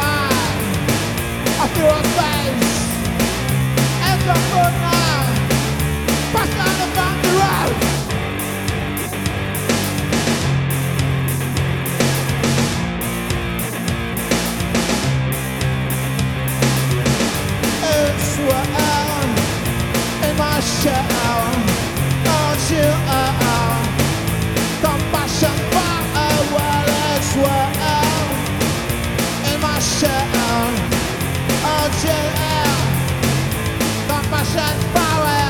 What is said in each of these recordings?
I feel a face and the moonlight pass down the mountain road. It's well in my shell, don't you? Compassion far away, it's well in my shell. Oh, yeah, compassion power.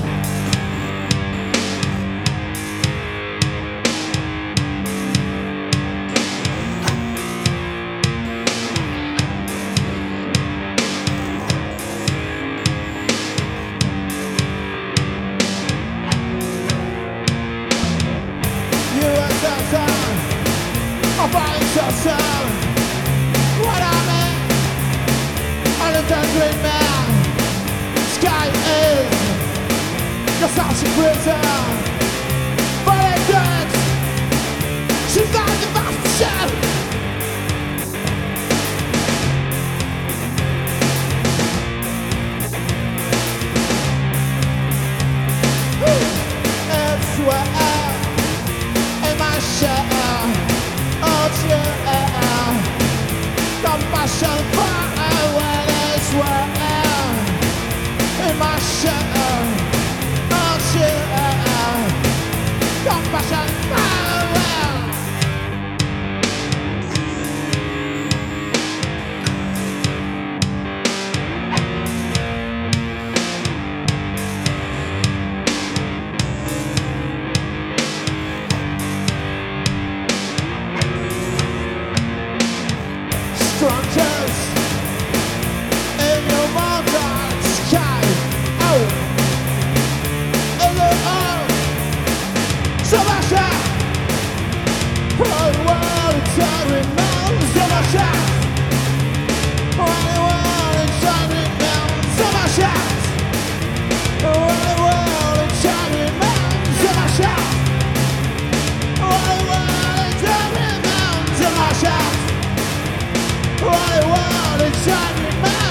You are the son of your son. What I mean? I'm a great man. Sky is your sausage prison. But it good. She's like the master chef. It's well in my shell. Oh, yeah. Compassion far away as well in my shell. Oh, yeah. Compassion far away. Strangers in your mountain sky. Oh, hello, so much. Oh, the world is turning round, so much. Oh, the world is turning round, so much. Oh, the world is turning round, so much. Oh, the world is turning round, so much. What a world, it's shining.